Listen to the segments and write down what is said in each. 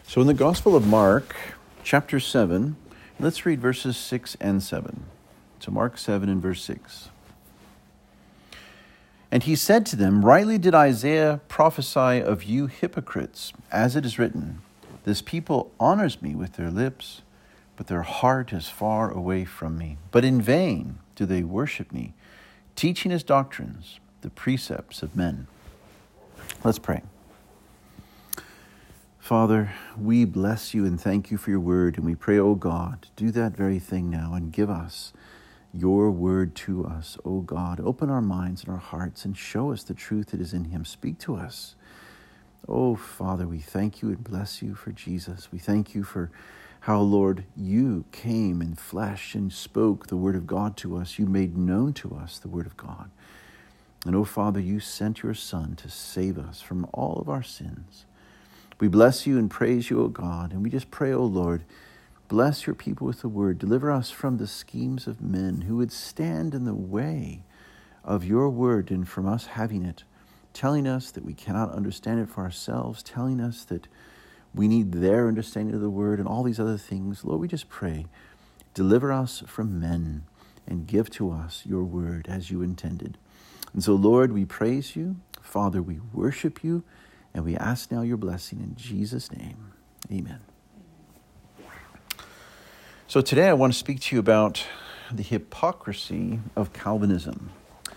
So in the Gospel of Mark, chapter 7, let's read verses 6 and 7. So Mark 7 and verse 6. And he said to them, "Rightly did Isaiah prophesy of you hypocrites, as it is written, this people honors me with their lips, but their heart is far away from me. But in vain do they worship me, teaching as doctrines the precepts of men." Let's pray. Father, we bless you and thank you for your word, and we pray, O God, do that very thing now and give us your word to us, O God. Open our minds and our hearts and show us the truth that is in him. Speak to us. Oh, Father, we thank you and bless you for Jesus. We thank you for how, Lord, you came in flesh and spoke the word of God to us. You made known to us the word of God. And, oh, Father, you sent your Son to save us from all of our sins. We bless you and praise you, O God, and we just pray, O Lord, bless your people with the word. Deliver us from the schemes of men who would stand in the way of your word and from us having it, telling us that we cannot understand it for ourselves, telling us that we need their understanding of the word and all these other things. Lord, we just pray, deliver us from men and give to us your word as you intended. And so, Lord, we praise you. Father, we worship you. And we ask now your blessing in Jesus' name. Amen. So today I want to speak to you about the hypocrisy of Calvinism.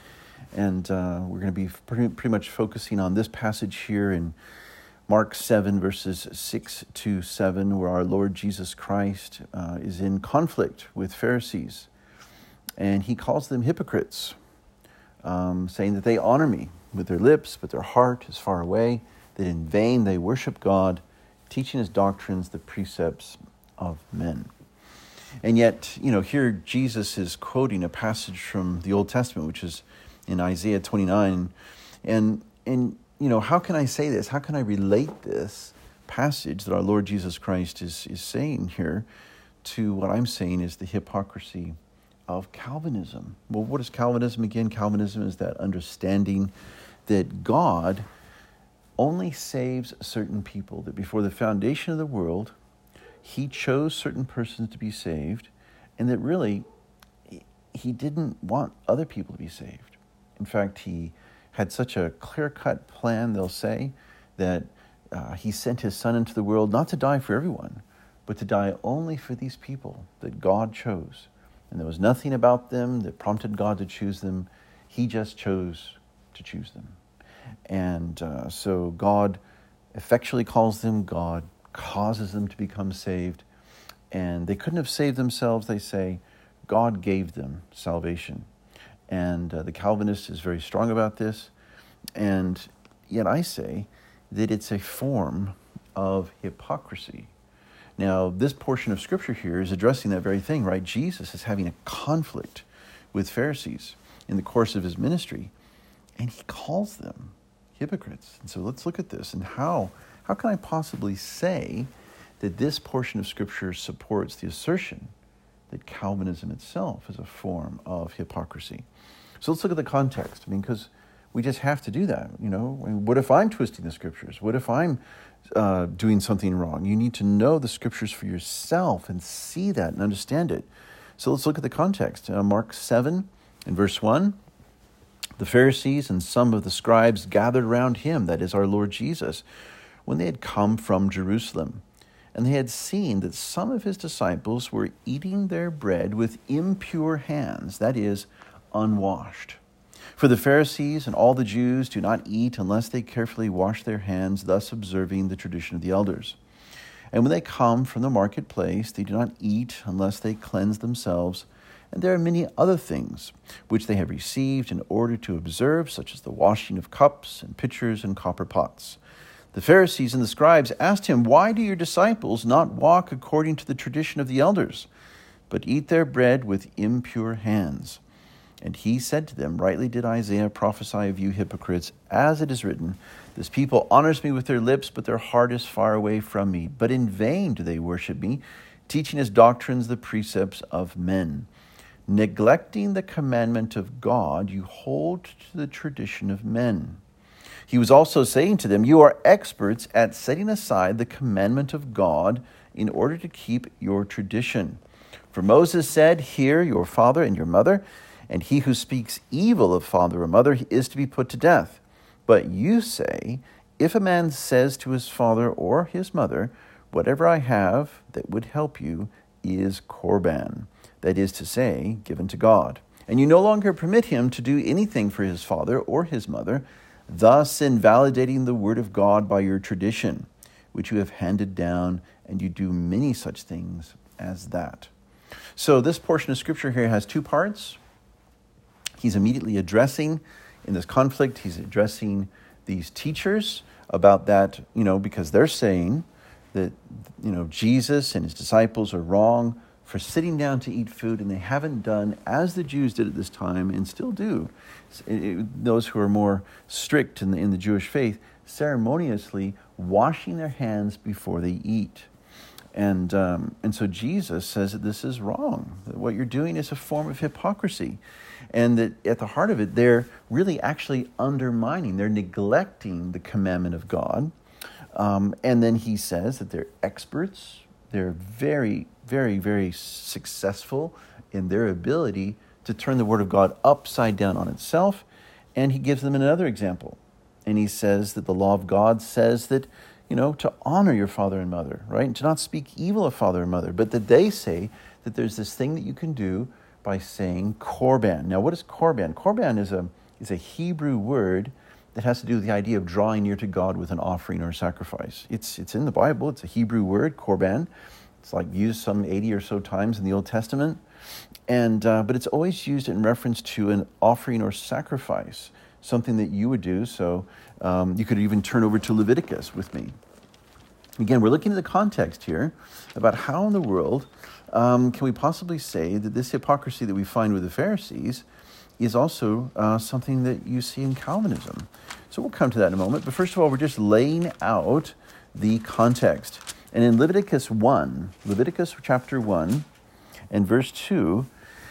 And we're going to be pretty much focusing on this passage here in Mark 7, verses 6 to 7, where our Lord Jesus Christ is in conflict with Pharisees. And he calls them hypocrites, saying that they honor me with their lips, but their heart is far away, that in vain they worship God, teaching as doctrines the precepts of men. And yet, here Jesus is quoting a passage from the Old Testament, which is in Isaiah 29. And how can I say this? How can I relate this passage that our Lord Jesus Christ is saying here to what I'm saying is the hypocrisy of Calvinism? Well, what is Calvinism again? Calvinism is that understanding that God only saves certain people, that before the foundation of the world, he chose certain persons to be saved, and that really, he didn't want other people to be saved. In fact, he had such a clear-cut plan, they'll say, that he sent his Son into the world not to die for everyone, but to die only for these people that God chose. And there was nothing about them that prompted God to choose them. He just chose to choose them. And so God effectually calls them. God causes them to become saved. And they couldn't have saved themselves, they say. God gave them salvation. And the Calvinist is very strong about this. And yet I say that it's a form of hypocrisy. Now, this portion of Scripture here is addressing that very thing, right? Jesus is having a conflict with Pharisees in the course of his ministry. And he calls them hypocrites. And so let's look at this. And how can I possibly say that this portion of Scripture supports the assertion that Calvinism itself is a form of hypocrisy? So let's look at the context. Because we just have to do that. What if I'm twisting the Scriptures? What if I'm doing something wrong? You need to know the Scriptures for yourself and see that and understand it. So let's look at the context. Mark 7 and verse 1. The Pharisees and some of the scribes gathered around him, that is our Lord Jesus, when they had come from Jerusalem. And they had seen that some of his disciples were eating their bread with impure hands, that is, unwashed. For the Pharisees and all the Jews do not eat unless they carefully wash their hands, thus observing the tradition of the elders. And when they come from the marketplace, they do not eat unless they cleanse themselves. And there are many other things which they have received in order to observe, such as the washing of cups and pitchers and copper pots. The Pharisees and the scribes asked him, "Why do your disciples not walk according to the tradition of the elders, but eat their bread with impure hands?" And he said to them, "Rightly did Isaiah prophesy of you hypocrites, as it is written, this people honors me with their lips, but their heart is far away from me. But in vain do they worship me, teaching as doctrines the precepts of men. Neglecting the commandment of God, you hold to the tradition of men. He was also saying to them, "You are experts at setting aside the commandment of God in order to keep your tradition. For Moses said, 'Hear your father and your mother, and he who speaks evil of father or mother is to be put to death.' But you say, 'If a man says to his father or his mother, whatever I have that would help you is korban, that is to say, given to God. And you no longer permit him to do anything for his father or his mother, thus invalidating the word of God by your tradition, which you have handed down, and you do many such things as that." So this portion of Scripture here has two parts. He's immediately addressing, in this conflict, he's addressing these teachers about that, because they're saying that, Jesus and his disciples are wrong for sitting down to eat food, and they haven't done as the Jews did at this time and still do. Those who are more strict in the Jewish faith, ceremoniously washing their hands before they eat. And so Jesus says that this is wrong, that what you're doing is a form of hypocrisy, and that at the heart of it, they're really actually undermining, they're neglecting the commandment of God. And then he says that they're experts, they're very, very, very successful in their ability to turn the Word of God upside down on itself. And he gives them another example. And he says that the law of God says that, to honor your father and mother, right? And to not speak evil of father and mother. But that they say that there's this thing that you can do by saying korban. Now, what is korban? Korban is a Hebrew word that has to do with the idea of drawing near to God with an offering or a sacrifice. It's in the Bible. It's a Hebrew word, korban. It's like used some 80 or so times in the Old Testament. But it's always used in reference to an offering or sacrifice, something that you would do. So you could even turn over to Leviticus with me. Again, we're looking at the context here about how in the world can we possibly say that this hypocrisy that we find with the Pharisees is also something that you see in Calvinism. So we'll come to that in a moment. But first of all, we're just laying out the context. And in Leviticus chapter 1 and verse 2,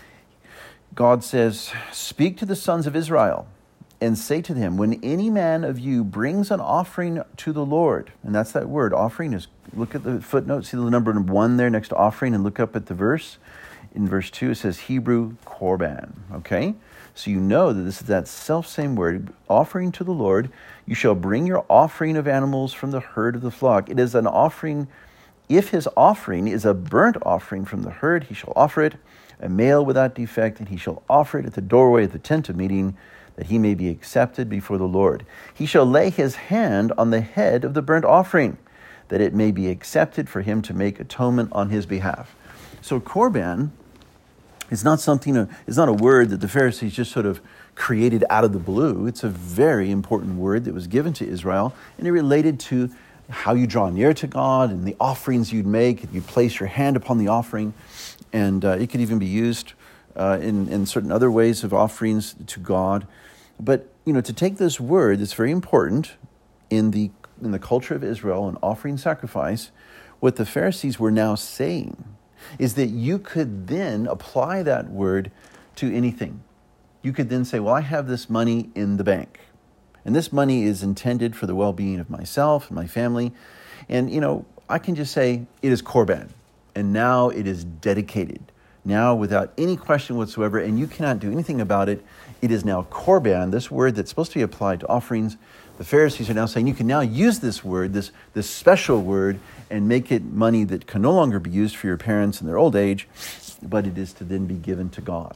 God says, "Speak to the sons of Israel and say to them, when any man of you brings an offering to the Lord," and that's that word, offering, is look at the footnote, see the number 1 there next to offering, and look up at the verse. In verse 2, it says Hebrew korban, okay? So you know that this is that self-same word, offering to the Lord. "You shall bring your offering of animals from the herd of the flock." It is an offering. If his offering is a burnt offering from the herd, he shall offer it, a male without defect, and he shall offer it at the doorway of the tent of meeting, that he may be accepted before the Lord. He shall lay his hand on the head of the burnt offering, that it may be accepted for him to make atonement on his behalf. So korban is not a word that the Pharisees just sort of created out of the blue. It's a very important word that was given to Israel, and it related to how you draw near to God and the offerings you'd make. You place your hand upon the offering, and it could even be used in certain other ways of offerings to God. But to take this word that's very important in the culture of Israel, an offering sacrifice, what the Pharisees were now saying is that you could then apply that word to anything. You could then say, well, I have this money in the bank, and this money is intended for the well-being of myself and my family. And, I can just say it is korban, and now it is dedicated. Now, without any question whatsoever, and you cannot do anything about it, it is now korban, this word that's supposed to be applied to offerings. The Pharisees are now saying you can now use this word, this special word, and make it money that can no longer be used for your parents in their old age, but it is to then be given to God.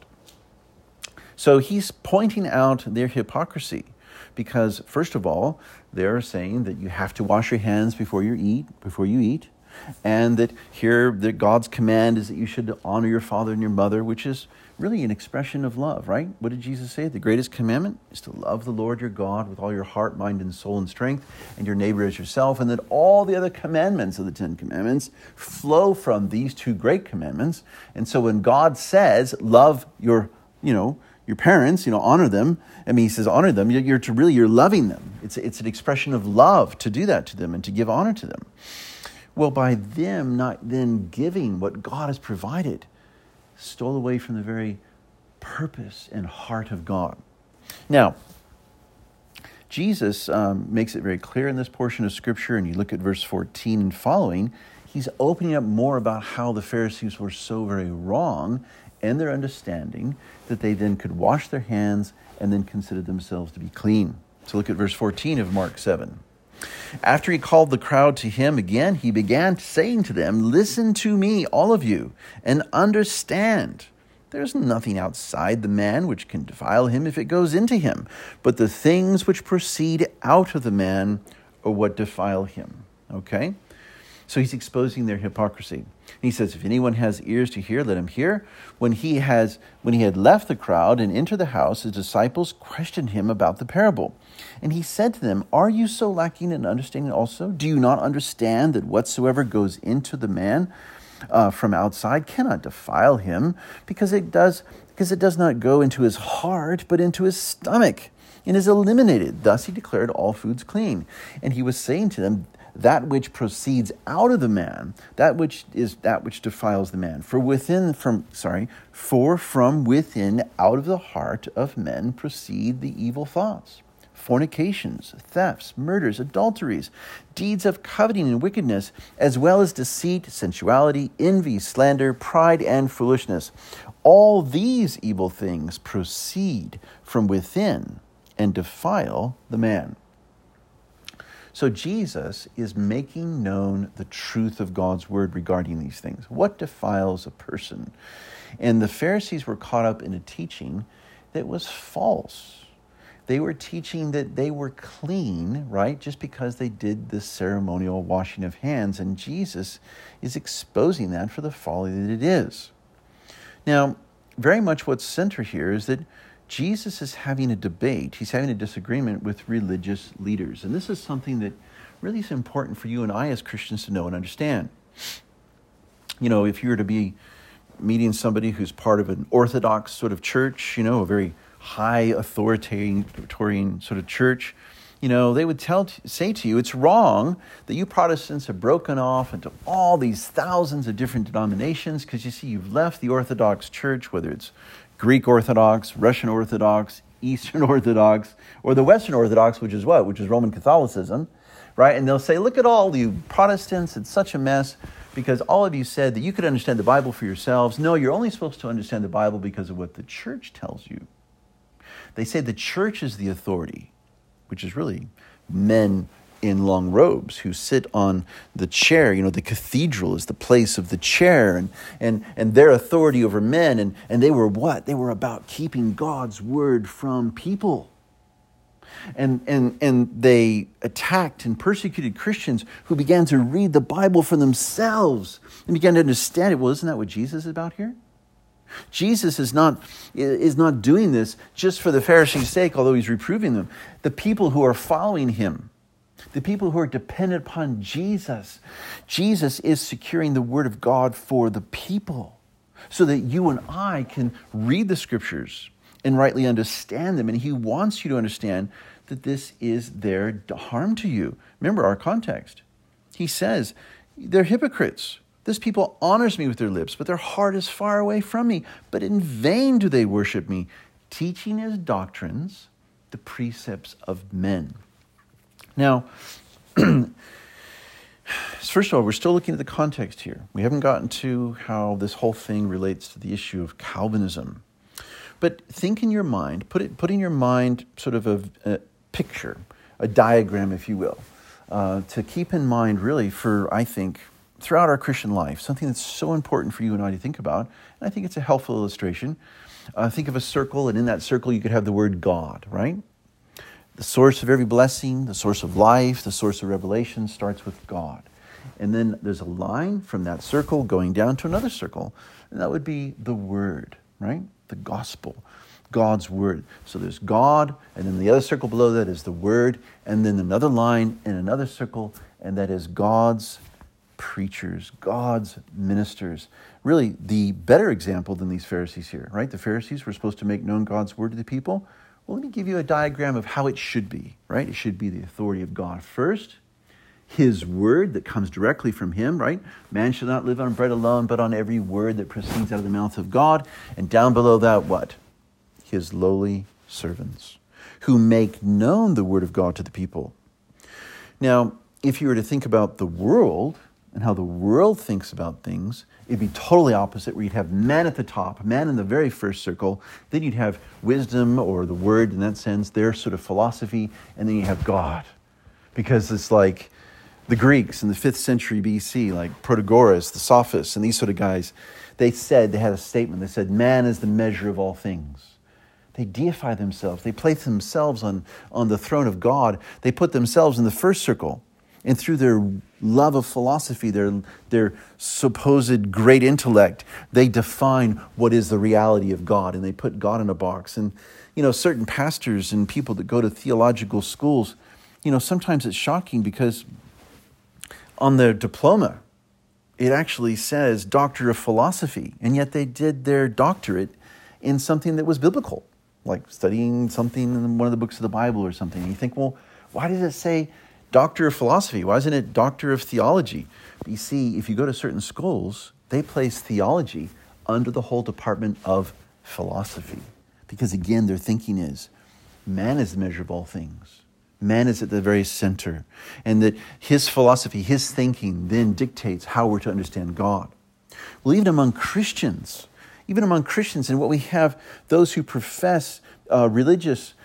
So he's pointing out their hypocrisy because, first of all, they're saying that you have to wash your hands before you eat, and that here that God's command is that you should honor your father and your mother, which is really an expression of love, right? What did Jesus say? The greatest commandment is to love the Lord your God with all your heart, mind, and soul and strength, and your neighbor as yourself, and that all the other commandments of the 10 Commandments flow from these 2 great commandments. And so when God says, love your parents, honor them, he says honor them, you're loving them. It's an expression of love to do that to them and to give honor to them. Well, by them not then giving what God has provided, stole away from the very purpose and heart of God. Now, Jesus makes it very clear in this portion of Scripture, and you look at verse 14 and following, he's opening up more about how the Pharisees were so very wrong in their understanding that they then could wash their hands and then consider themselves to be clean. So look at verse 14 of Mark 7. After he called the crowd to him again, he began saying to them, "Listen to me, all of you, and understand. There's nothing outside the man which can defile him if it goes into him, but the things which proceed out of the man are what defile him." Okay? So he's exposing their hypocrisy. He says, if anyone has ears to hear, let him hear. When he had left the crowd and entered the house, his disciples questioned him about the parable. And he said to them, "Are you so lacking in understanding also? Do you not understand that whatsoever goes into the man from outside cannot defile him, because it does not go into his heart, but into his stomach, and is eliminated. Thus he declared all foods clean." And he was saying to them, that which proceeds out of the man, that which defiles the man. For from within, out of the heart of men proceed the evil thoughts, fornications, thefts, murders, adulteries, deeds of coveting and wickedness, as well as deceit, sensuality, envy, slander, pride, and foolishness. All these evil things proceed from within and defile the man. So Jesus is making known the truth of God's word regarding these things. What defiles a person? And the Pharisees were caught up in a teaching that was false. They were teaching that they were clean, right, just because they did the ceremonial washing of hands. And Jesus is exposing that for the folly that it is. Now, very much what's centered here is that Jesus is having a debate. He's having a disagreement with religious leaders. And this is something that really is important for you and I as Christians to know and understand. You know, if you were to be meeting somebody who's part of an Orthodox sort of church, a very high authoritarian sort of church, they would say to you, it's wrong that you Protestants have broken off into all these thousands of different denominations because, you see, you've left the Orthodox Church, whether it's Greek Orthodox, Russian Orthodox, Eastern Orthodox, or the Western Orthodox, which is what? Which is Roman Catholicism, right? And they'll say, look at all you Protestants, it's such a mess because all of you said that you could understand the Bible for yourselves. No, you're only supposed to understand the Bible because of what the church tells you. They say the church is the authority, which is really men in long robes who sit on the chair. The cathedral is the place of the chair and their authority over men. And they were what? They were about keeping God's word from people. And they attacked and persecuted Christians who began to read the Bible for themselves and began to understand it. Well, isn't that what Jesus is about here? Jesus is not doing this just for the Pharisees' sake, although he's reproving them. The people who are following him, the people who are dependent upon Jesus, Jesus is securing the word of God for the people so that you and I can read the scriptures and rightly understand them. And he wants you to understand that this is their harm to you. Remember our context. He says, they're hypocrites. This people honors me with their lips, but their heart is far away from me. But in vain do they worship me, teaching as doctrines the precepts of men. Now, first of all, we're still looking at the context here. We haven't gotten to how this whole thing relates to the issue of Calvinism. But think in your mind, put in your mind sort of a picture, a diagram, if you will, to keep in mind really for, I think, throughout our Christian life, something that's so important for you and I to think about. And I think it's a helpful illustration. Think of a circle, and in that circle you could have the word God, right? The source of every blessing, the source of life, the source of revelation starts with God. And then there's a line from that circle going down to another circle. And that would be the Word, right? The gospel, God's Word. So there's God, and then the other circle below that is the Word, and then another line in another circle, and that is God's preachers, God's ministers. Really, the better example than these Pharisees here, right? The Pharisees were supposed to make known God's Word to the people. Well, let me give you a diagram of how it should be, right? It should be the authority of God first, His Word that comes directly from Him, right? Man shall not live on bread alone, but on every word that proceeds out of the mouth of God. And down below that, what? His lowly servants. who make known the word of God to the people. Now, if you were to think about the world and how the world thinks about things, it'd be totally opposite, where you'd have man at the top, man in the very first circle, then you'd have wisdom or the word in that sense, their sort of philosophy, and then you have God. Because it's like the Greeks in the 5th century BC, like Protagoras, the sophists, and these sort of guys, they had a statement, they said, man is the measure of all things. They deify themselves. They place themselves on the throne of God. They put themselves in the first circle. And through their love of philosophy, their supposed great intellect, they define what is the reality of God, and they put God in a box. And, certain pastors and people that go to theological schools, sometimes it's shocking because on their diploma, it actually says Doctor of Philosophy, and yet they did their doctorate in something that was biblical, like studying something in one of the books of the Bible or something. And you think, well, why does it say Doctor of Philosophy? Why isn't it Doctor of Theology? But you see, if you go to certain schools, they place theology under the whole department of philosophy. Because again, their thinking is, man is the measure of all things. Man is at the very center. And that his philosophy, his thinking, then dictates how we're to understand God. Well, even among Christians, and what we have, those who profess religious,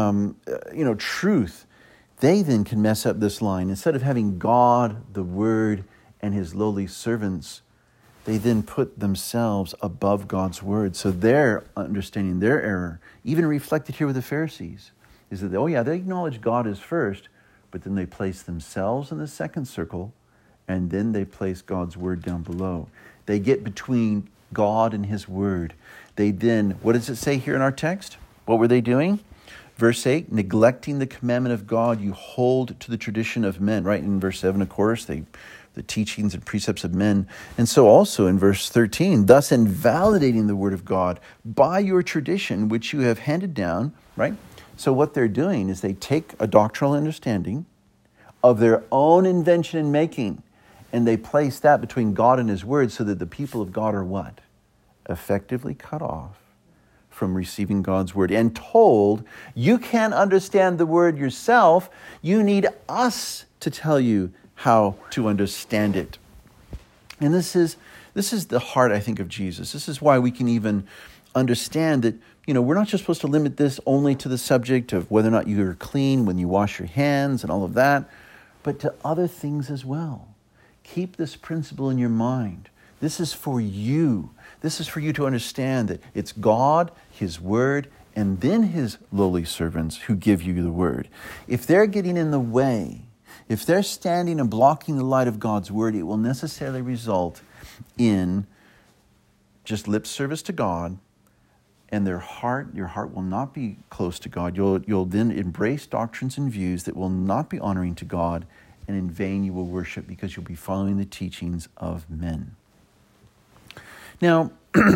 truth, they then can mess up this line. Instead of having God, the Word, and His lowly servants, they then put themselves above God's Word. So their understanding, their error, even reflected here with the Pharisees, is that, they acknowledge God as first, but then they place themselves in the second circle, and then they place God's Word down below. They get between God and His Word. They then, what does it say here in our text? What were they doing? Verse 8, neglecting the commandment of God, you hold to the tradition of men. Right in verse 7, of course, the teachings and precepts of men. And so also in verse 13, thus invalidating the word of God by your tradition, which you have handed down, right? So what they're doing is they take a doctrinal understanding of their own invention and making, and they place that between God and His Word so that the people of God are what? Effectively cut off from receiving God's Word and told, you can't understand the Word yourself. You need us to tell you how to understand it. And this is the heart, I think, of Jesus. This is why we can even understand that, we're not just supposed to limit this only to the subject of whether or not you're clean when you wash your hands and all of that, but to other things as well. Keep this principle in your mind. This is for you. This is for you to understand that it's God, His Word, and then His lowly servants who give you the Word. If they're getting in the way, if they're standing and blocking the light of God's Word, it will necessarily result in just lip service to God, and your heart will not be close to God. You'll then embrace doctrines and views that will not be honoring to God, and in vain you will worship because you'll be following the teachings of men. Now,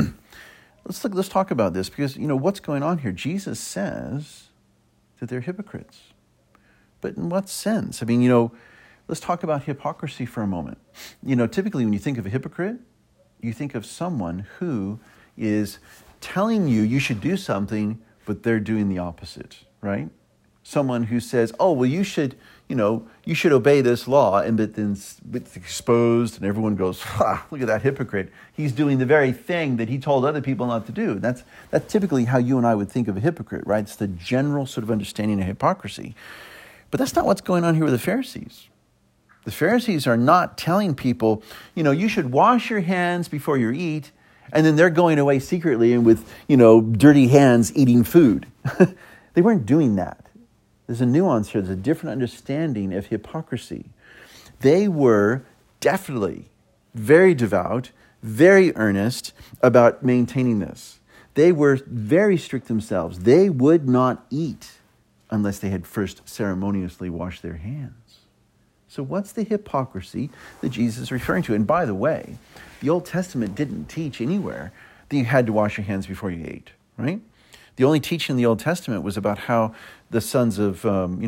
let's talk about this because, what's going on here? Jesus says that they're hypocrites. But in what sense? I mean, let's talk about hypocrisy for a moment. Typically when you think of a hypocrite, you think of someone who is telling you should do something, but they're doing the opposite, right? Someone who says, you should obey this law, but then it's exposed and everyone goes, look at that hypocrite. He's doing the very thing that he told other people not to do. That's typically how you and I would think of a hypocrite, right? It's the general sort of understanding of hypocrisy. But that's not what's going on here with the Pharisees. The Pharisees are not telling people, you should wash your hands before you eat, and then they're going away secretly and with, dirty hands eating food. They weren't doing that. There's a nuance here. There's a different understanding of hypocrisy. They were definitely very devout, very earnest about maintaining this. They were very strict themselves. They would not eat unless they had first ceremoniously washed their hands. So what's the hypocrisy that Jesus is referring to? And by the way, the Old Testament didn't teach anywhere that you had to wash your hands before you ate, right? The only teaching in the Old Testament was about how the sons of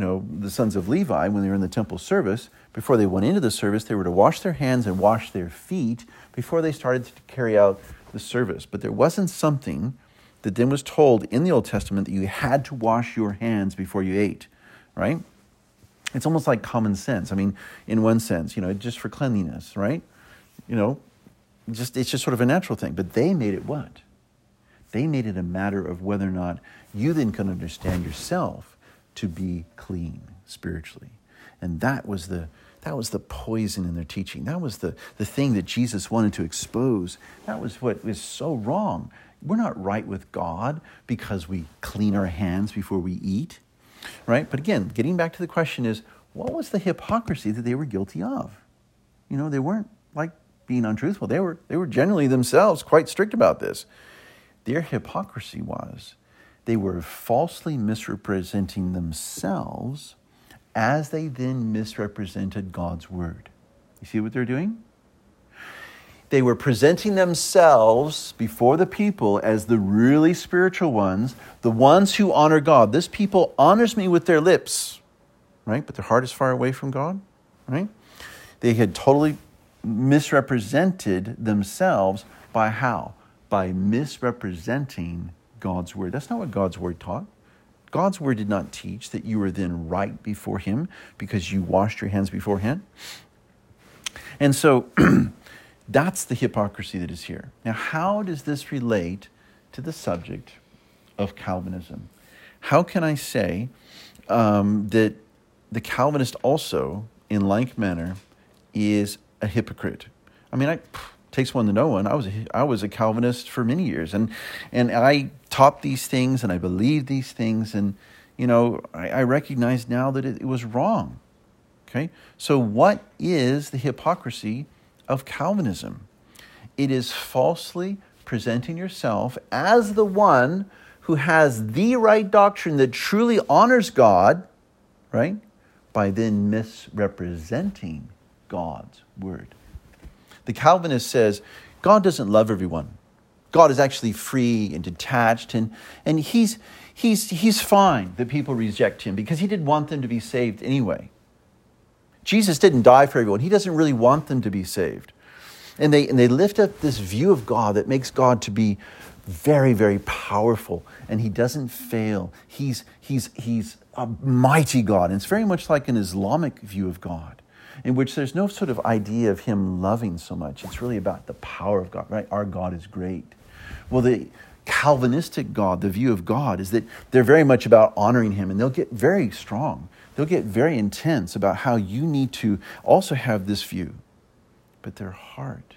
Levi, when they were in the temple service, before they went into the service, they were to wash their hands and wash their feet before they started to carry out the service. But there wasn't something that then was told in the Old Testament that you had to wash your hands before you ate, right? It's almost like common sense. I mean, in one sense, just for cleanliness, right? It's just sort of a natural thing. But they made it what? They made it a matter of whether or not you then can understand yourself to be clean spiritually. And that was the poison in their teaching. That was the thing that Jesus wanted to expose. That was what was so wrong. We're not right with God because we clean our hands before we eat, right? But again, getting back to the question is, what was the hypocrisy that they were guilty of? They weren't like being untruthful. They were generally themselves quite strict about this. Their hypocrisy was they were falsely misrepresenting themselves as they then misrepresented God's word. You see what they're doing? They were presenting themselves before the people as the really spiritual ones, the ones who honor God. This people honors me with their lips, right? But their heart is far away from God, right? They had totally misrepresented themselves by how? By misrepresenting God's word. That's not what God's word taught. God's word did not teach that you were then right before him because you washed your hands beforehand. And so that's the hypocrisy that is here. Now, how does this relate to the subject of Calvinism? How can I say that the Calvinist also, in like manner, is a hypocrite? I mean, it takes one to know one. I was a Calvinist for many years, and I taught these things, and I believed these things, and I recognize now that it was wrong. Okay, so what is the hypocrisy of Calvinism? It is falsely presenting yourself as the one who has the right doctrine that truly honors God, right? By then misrepresenting God's word. The Calvinist says, God doesn't love everyone. God is actually free and detached, and he's fine that people reject him because he didn't want them to be saved anyway. Jesus didn't die for everyone. He doesn't really want them to be saved. And they lift up this view of God that makes God to be very, very powerful, and he doesn't fail. He's a mighty God. And it's very much like an Islamic view of God, in which there's no sort of idea of him loving so much. It's really about the power of God, right? Our God is great. Well, the Calvinistic God, the view of God, is that they're very much about honoring him, and they'll get very strong. They'll get very intense about how you need to also have this view. But their heart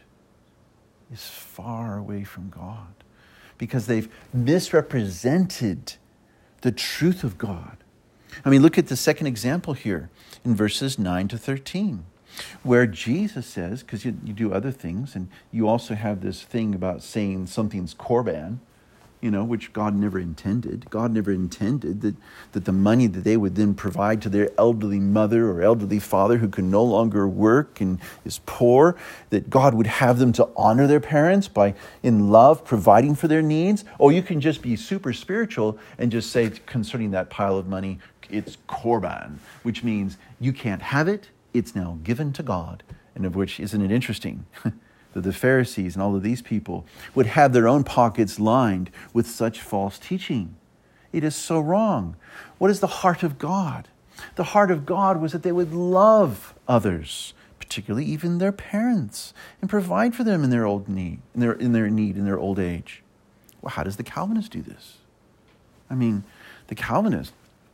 is far away from God because they've misrepresented the truth of God. I mean, look at the second example here in verses 9 to 13, where Jesus says, because you do other things, and you also have this thing about saying something's korban, which God never intended. God never intended that the money that they would then provide to their elderly mother or elderly father who can no longer work and is poor, that God would have them to honor their parents by, in love, providing for their needs. Or you can just be super spiritual and just say concerning that pile of money, it's korban, which means you can't have it. It's now given to God. And of which, isn't it interesting that the Pharisees and all of these people would have their own pockets lined with such false teaching? It is so wrong. What is the heart of God? The heart of God was that they would love others, particularly even their parents, and provide for them in their old need, in their old age. Well, how does the Calvinist do this? I mean, the Calvinist,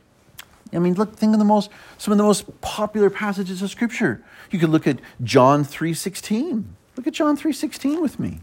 look, think of some of the most popular passages of Scripture. You could look at John 3:16. Look at John 3:16 with me.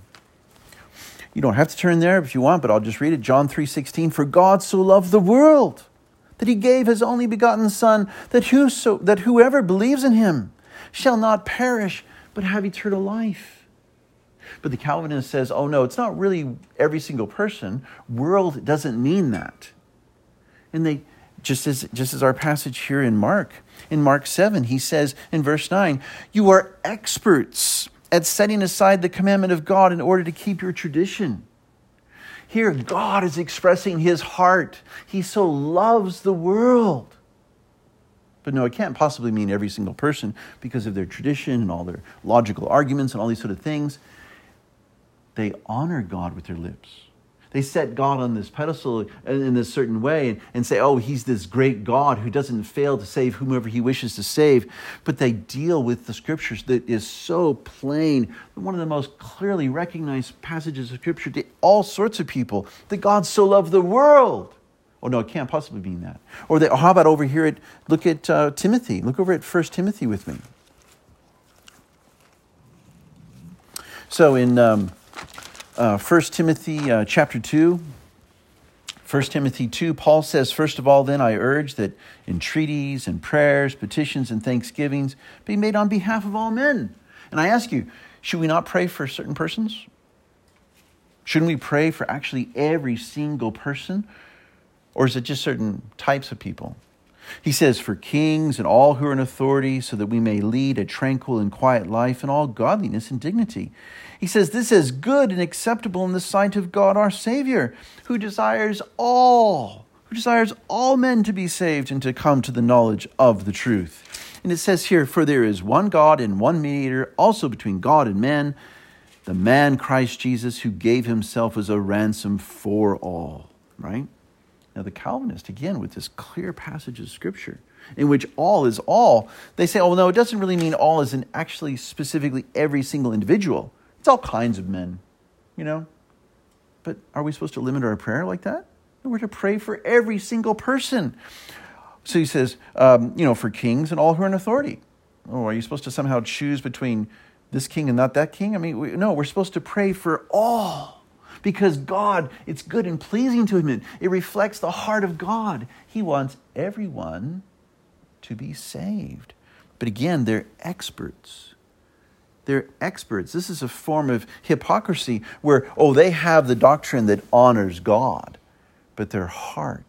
You don't have to turn there if you want, but I'll just read it. John 3:16, for God so loved the world that he gave his only begotten Son, that whoever believes in him shall not perish, but have eternal life. But the Calvinist says, oh no, it's not really every single person. World doesn't mean that. And they, just as our passage here in Mark 7, he says in verse 9, you are experts at setting aside the commandment of God in order to keep your tradition. Here, God is expressing his heart. He so loves the world. But no, it can't possibly mean every single person because of their tradition and all their logical arguments and all these sort of things. They honor God with their lips. They set God on this pedestal in this certain way and say, oh, he's this great God who doesn't fail to save whomever he wishes to save. But they deal with the scriptures that is so plain, one of the most clearly recognized passages of scripture to all sorts of people, that God so loved the world. Oh, no, it can't possibly mean that. Or how about over here, look at Timothy. Look over at 1 Timothy with me. So in 1 Timothy chapter 2, 1 Timothy 2, Paul says, first of all, then I urge that entreaties and prayers, petitions and thanksgivings be made on behalf of all men. And I ask you, should we not pray for certain persons? Shouldn't we pray for actually every single person? Or is it just certain types of people? He says, for kings and all who are in authority, so that we may lead a tranquil and quiet life in all godliness and dignity. He says, this is good and acceptable in the sight of God our Savior, who desires all men to be saved and to come to the knowledge of the truth. And it says here, for there is one God and one mediator also between God and men, the man Christ Jesus, who gave himself as a ransom for all. Right? Now, the Calvinist, again, with this clear passage of Scripture, in which all is all, they say, oh, no, it doesn't really mean all as in actually specifically every single individual. It's all kinds of men, But are we supposed to limit our prayer like that? No, we're to pray for every single person. So he says, for kings and all who are in authority. Oh, are you supposed to somehow choose between this king and not that king? I mean, no, we're supposed to pray for all. Because God, it's good and pleasing to him. It reflects the heart of God. He wants everyone to be saved. But again, they're experts. They're experts. This is a form of hypocrisy where, they have the doctrine that honors God, but their heart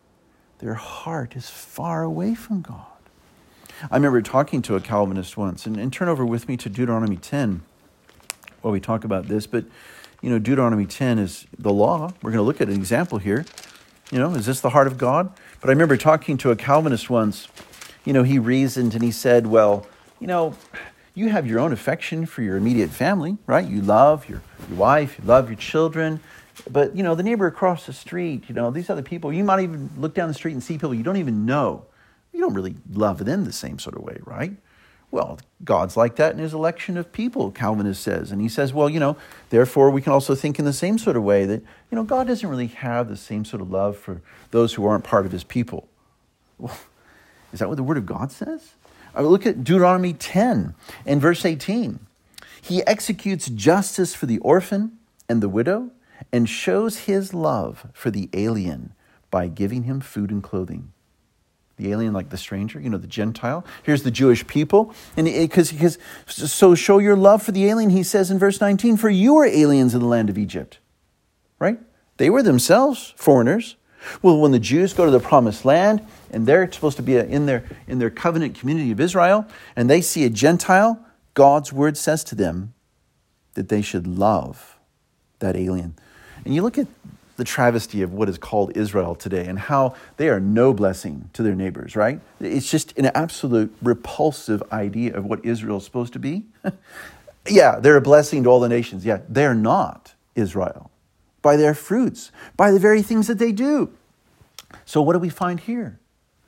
is far away from God. I remember talking to a Calvinist once, and turn over with me to Deuteronomy 10 while we talk about this, but Deuteronomy 10 is the law. We're going to look at an example here. Is this the heart of God? But I remember talking to a Calvinist once. He reasoned and he said, well, you have your own affection for your immediate family, right? You love your wife, you love your children. But, the neighbor across the street, these other people, you might even look down the street and see people you don't even know. You don't really love them the same sort of way, right? Well, God's like that in his election of people, Calvinist says. And he says, well, therefore we can also think in the same sort of way that, God doesn't really have the same sort of love for those who aren't part of his people. Well, is that what the Word of God says? I mean, look at Deuteronomy 10 and verse 18. He executes justice for the orphan and the widow and shows his love for the alien by giving him food and clothing. The alien, like the stranger, the Gentile. Here's the Jewish people. And so show your love for the alien, he says in verse 19, for you are aliens in the land of Egypt. Right? They were themselves foreigners. Well, when the Jews go to the promised land, and they're supposed to be in their covenant community of Israel, and they see a Gentile, God's word says to them that they should love that alien. And you look at the travesty of what is called Israel today and how they are no blessing to their neighbors, right? It's just an absolute repulsive idea of what Israel is supposed to be. Yeah, they're a blessing to all the nations. Yeah, they're not Israel. By their fruits, by the very things that they do. So what do we find here?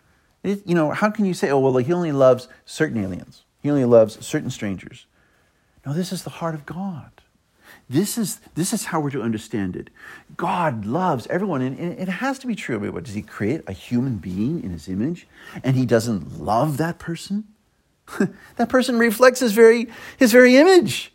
How can you say, he only loves certain aliens. He only loves certain strangers. No, this is the heart of God. This is how we're to understand it. God loves everyone, and it has to be true. I mean, what, does he create a human being in his image, and he doesn't love that person? That person reflects his very image.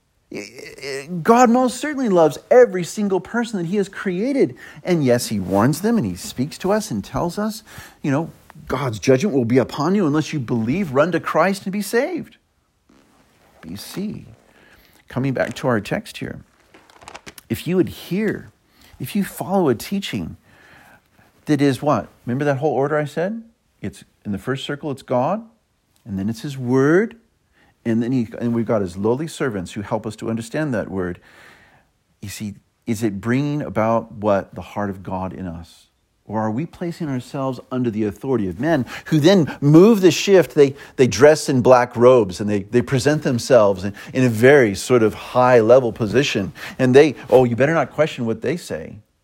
God most certainly loves every single person that he has created. And yes, he warns them, and he speaks to us and tells us, God's judgment will be upon you unless you believe, run to Christ and be saved. But you see, coming back to our text here, if you adhere, if you follow a teaching that is what? Remember that whole order I said? It's in the first circle, it's God, and then it's his word, and then we've got his lowly servants who help us to understand that word. You see, is it bringing about what? The heart of God in us? Or are we placing ourselves under the authority of men who then move the shift? They dress in black robes and they present themselves in a very sort of high level position. And you better not question what they say.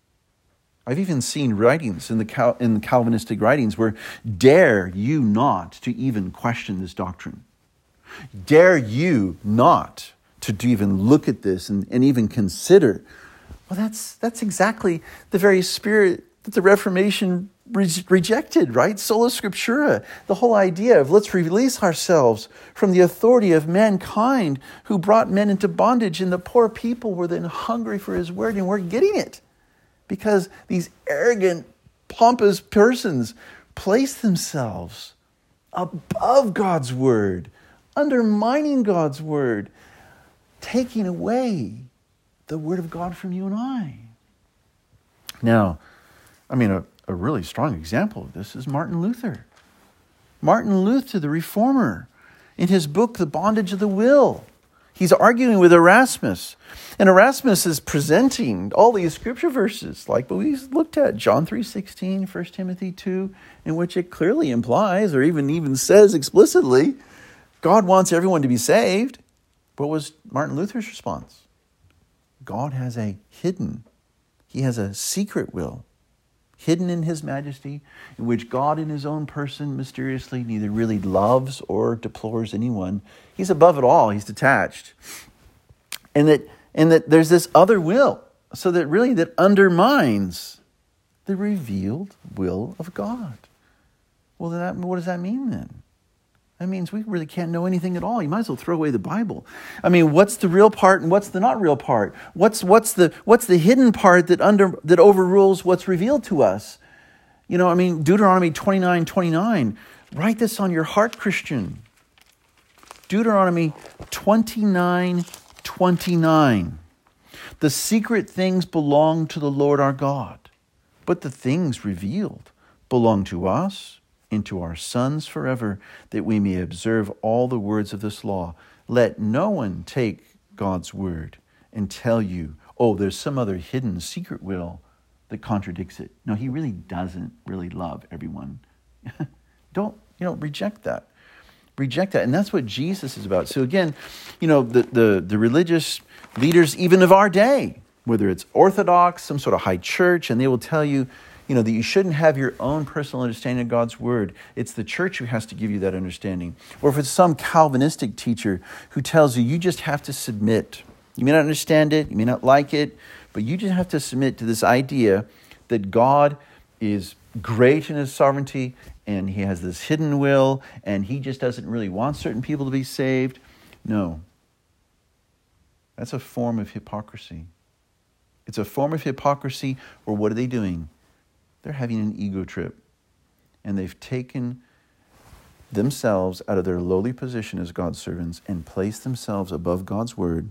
I've even seen writings in the Calvinistic writings where dare you not to even question this doctrine. Dare you not to even look at this and even consider. Well, that's exactly the very spirit that the Reformation rejected, right? Sola Scriptura, the whole idea of let's release ourselves from the authority of mankind who brought men into bondage, and the poor people were then hungry for his word, and we're getting it because these arrogant, pompous persons place themselves above God's word, undermining God's word, taking away the word of God from you and I. Now, a really strong example of this is Martin Luther. Martin Luther, the reformer, in his book, The Bondage of the Will, he's arguing with Erasmus. And Erasmus is presenting all these scripture verses, like what we looked at, John 3:16, 1 Timothy 2, in which it clearly implies, or even says explicitly, God wants everyone to be saved. What was Martin Luther's response? God has he has a secret will, hidden in his majesty, in which God in his own person mysteriously neither really loves or deplores anyone. He's above it all. He's detached. And that there's this other will, so that undermines the revealed will of God. Well, what does that mean then? That means we really can't know anything at all. You might as well throw away the Bible. What's the real part and what's the not real part? What's the hidden part that overrules what's revealed to us? Deuteronomy 29:29. Write this on your heart, Christian. Deuteronomy 29:29. The secret things belong to the Lord our God, but the things revealed belong to us and to our sons forever, that we may observe all the words of this law. Let no one take God's word and tell you, oh, there's some other hidden secret will that contradicts it. No, he really doesn't really love everyone. Don't reject that. Reject that. And that's what Jesus is about. So again, the religious leaders, even of our day, whether it's Orthodox, some sort of high church, and they will tell you, that you shouldn't have your own personal understanding of God's word. It's the church who has to give you that understanding. Or if it's some Calvinistic teacher who tells you just have to submit. You may not understand it, you may not like it, but you just have to submit to this idea that God is great in his sovereignty and he has this hidden will and he just doesn't really want certain people to be saved. No. That's a form of hypocrisy. It's a form of hypocrisy, or what are they doing? They're having an ego trip, and they've taken themselves out of their lowly position as God's servants and placed themselves above God's word,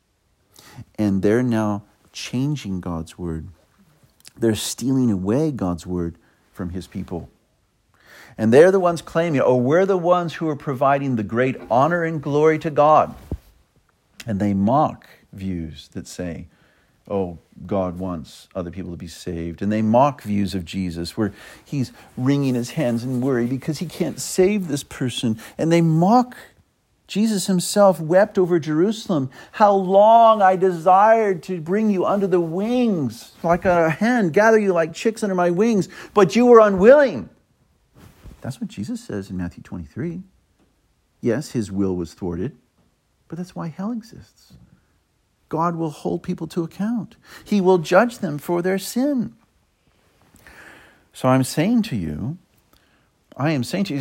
and they're now changing God's word. They're stealing away God's word from his people. And they're the ones claiming, we're the ones who are providing the great honor and glory to God. And they mock views that say, God wants other people to be saved. And they mock views of Jesus where he's wringing his hands in worry because he can't save this person. And they mock. Jesus himself wept over Jerusalem. How long I desired to bring you under the wings, like a hen, gather you like chicks under my wings, but you were unwilling. That's what Jesus says in Matthew 23. Yes, his will was thwarted, but that's why hell exists. God will hold people to account. He will judge them for their sin. So I'm saying to you, I'm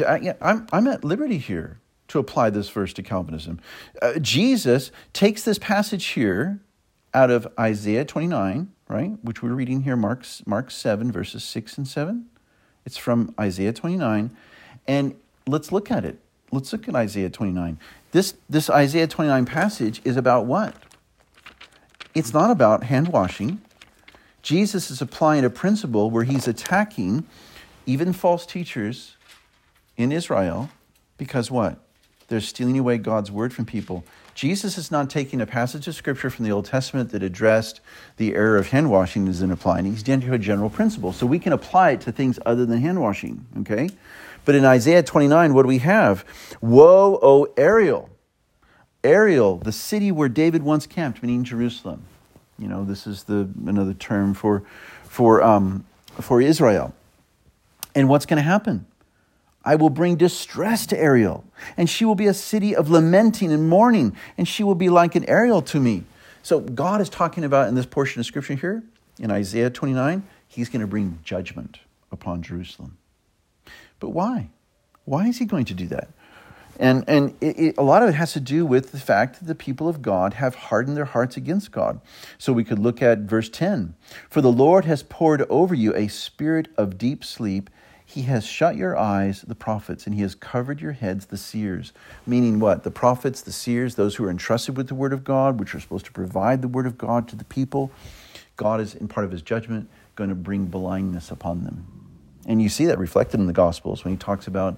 at liberty here to apply this verse to Calvinism. Jesus takes this passage here out of Isaiah 29, right, which we're reading here, Mark 7, verses 6 and 7. It's from Isaiah 29, and let's look at it. Let's look at Isaiah 29. This Isaiah 29 passage is about what? It's not about hand washing. Jesus is applying a principle where he's attacking even false teachers in Israel because what? They're stealing away God's word from people. Jesus is not taking a passage of scripture from the Old Testament that addressed the error of hand washing and applying. He's into a general principle. So we can apply it to things other than hand washing, okay? But in Isaiah 29, what do we have? Woe, O Ariel! Ariel, the city where David once camped, meaning Jerusalem. This is another term for for Israel. And what's going to happen? I will bring distress to Ariel, and she will be a city of lamenting and mourning, and she will be like an Ariel to me. So God is talking about in this portion of Scripture here, in Isaiah 29, he's going to bring judgment upon Jerusalem. But why? Why is he going to do that? And a lot of it has to do with the fact that the people of God have hardened their hearts against God. So we could look at verse 10. For the Lord has poured over you a spirit of deep sleep. He has shut your eyes, the prophets, and he has covered your heads, the seers. Meaning what? The prophets, the seers, those who are entrusted with the word of God, which are supposed to provide the word of God to the people. God is, in part of his judgment, going to bring blindness upon them. And you see that reflected in the Gospels when he talks about,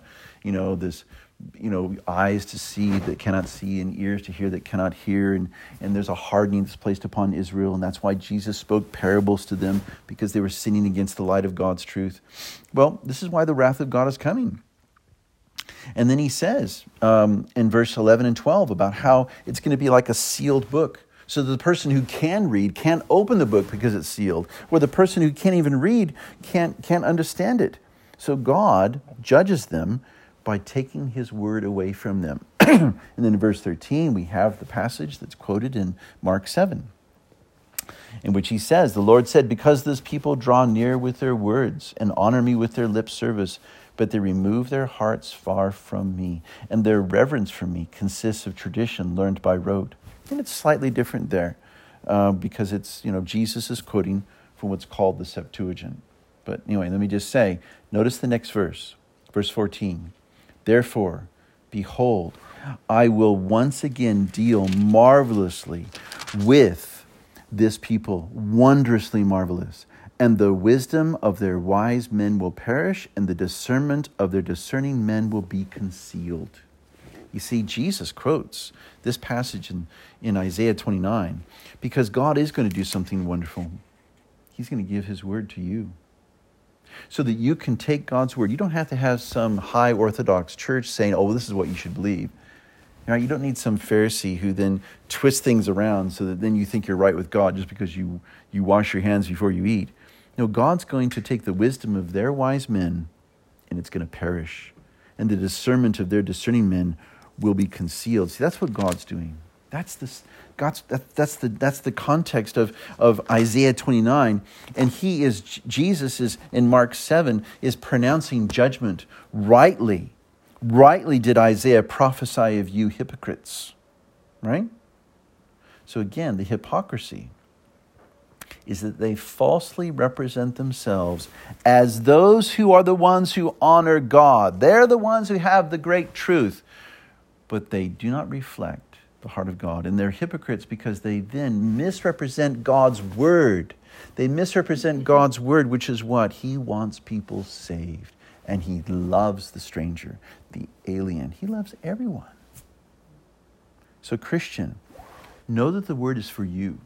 eyes to see that cannot see and ears to hear that cannot hear. And there's a hardening that's placed upon Israel. And that's why Jesus spoke parables to them, because they were sinning against the light of God's truth. Well, this is why the wrath of God is coming. And then he says in verse 11 and 12 about how it's going to be like a sealed book. So that the person who can read can't open the book because it's sealed, or the person who can't even read can't understand it. So God judges them by taking his word away from them. And then in verse 13, we have the passage that's quoted in Mark 7, in which he says, the Lord said, because this people draw near with their words and honor me with their lip service, but they remove their hearts far from me, and their reverence for me consists of tradition learned by rote. And it's slightly different there because it's, Jesus is quoting from what's called the Septuagint. But anyway, let me just say, notice the next verse, verse 14. Therefore, behold, I will once again deal marvelously with this people, wondrously marvelous. And the wisdom of their wise men will perish, and the discernment of their discerning men will be concealed. You see, Jesus quotes this passage in Isaiah 29 because God is going to do something wonderful. He's going to give his word to you so that you can take God's word. You don't have to have some high Orthodox church saying, oh, this is what you should believe. You don't need some Pharisee who then twists things around so that then you think you're right with God just because you wash your hands before you eat. No, God's going to take the wisdom of their wise men and it's going to perish. And the discernment of their discerning men will be concealed. See, that's what God's doing. That's the context of Isaiah 29. And Jesus is in Mark 7 is pronouncing judgment rightly. Rightly did Isaiah prophesy of you hypocrites. Right? So again, the hypocrisy is that they falsely represent themselves as those who are the ones who honor God. They're the ones who have the great truth. But they do not reflect the heart of God. And they're hypocrites because they then misrepresent God's word. They misrepresent God's word, which is what? He wants people saved. And he loves the stranger, the alien. He loves everyone. So Christian, know that the word is for you.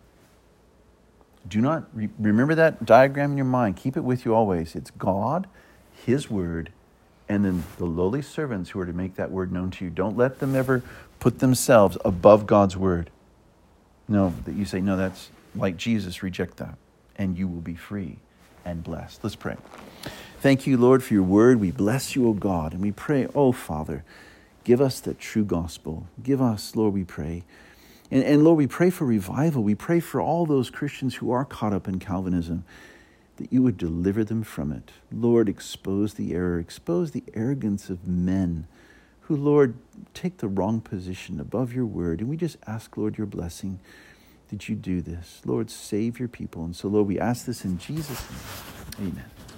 Do not remember that diagram in your mind. Keep it with you always. It's God, his word, and then the lowly servants who are to make that word known to you. Don't let them ever put themselves above God's word. No, that you say, no, that's like Jesus, reject that. And you will be free and blessed. Let's pray. Thank you, Lord, for your word. We bless you, O God. And we pray, oh, Father, give us the true gospel. Give us, Lord, we pray. And Lord, we pray for revival. We pray for all those Christians who are caught up in Calvinism, that you would deliver them from it. Lord, expose the error, expose the arrogance of men who, Lord, take the wrong position above your word. And we just ask, Lord, your blessing that you do this. Lord, save your people. And so, Lord, we ask this in Jesus' name. Amen.